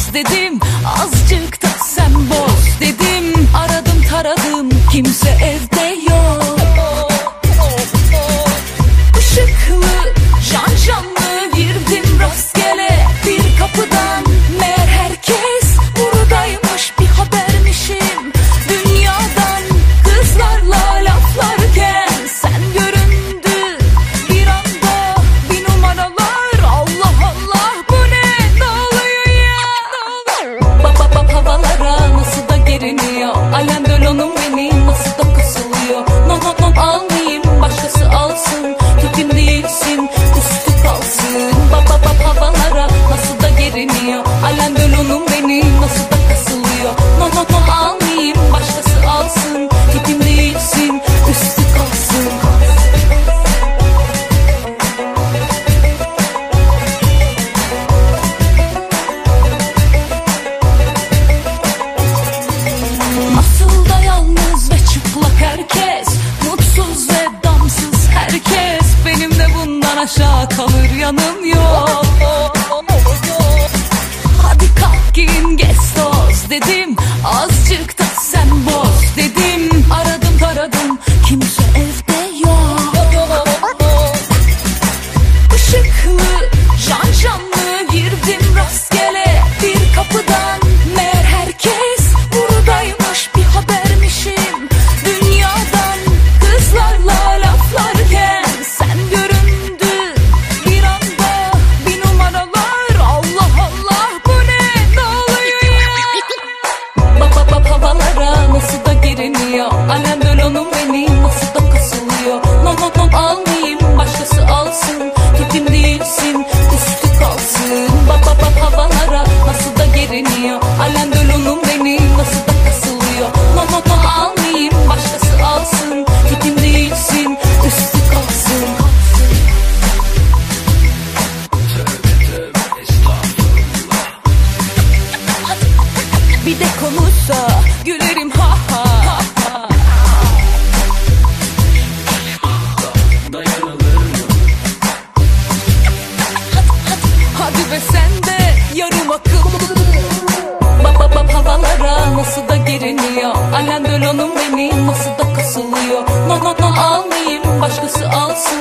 toz dedim, azıcık da sen boz dedim. Aradım taradım, kimse evde yok. Işıklı, canlı girdim rastgele bir kapıdan. Meğer herkes buradaymış, bir habermişim dünyadan. Kızlarla laflarken sen göründü bir anda, bir numaralar. Allah Allah, bu ne oluyor ya? Baba havalara nasıl da geriniyor, alem dölonum beni nasıl da kasılıyor. Non almayayım, başkası alsın, tipim değilsin üstü kalsın. Baba havalara nasıl da geriniyor, alem dölonum beni nasıl da kasılıyor. Non almayayım, başkası alsın, tipim değilsin üstü kalsın. Nasıl da yalnız ve çıplak herkes, mutsuz ve damsız herkes. Benim de bundan aşağı kalır yanım yok. Hadi kalk giyin gez toz dedim, azıcık da sen boz dedim. Aradım taradım, kimse evde yok. Işıklı, canlı girdim rastgele bir kapıdan. Meğer herkes buradaymış, bir habermişim dünyadan. Kızlarla laflarken sen göründü bir anda, bir numaralar. Allah Allah, bu ne oluyor ya? Baba havalara nasıl da geriniyor, alem dölonum beni nasıl da kasılıyor. Non almayayım, başkası alsın, tipim değilsin üstü kalsın. Baba havalara nasıl da geriniyor, alem dölonum beni nasıl da kasılıyor. Non almayayım, başkası alsın, tipim değilsin üstü kalsın. Bir de konuşsa gülerim ha ha ha. Hadi be sen de yarım akıl. Baba havalara nasıl da geriniyor, alem dölonum beni nasıl da kasılıyor. Non almayayım, başkası alsın,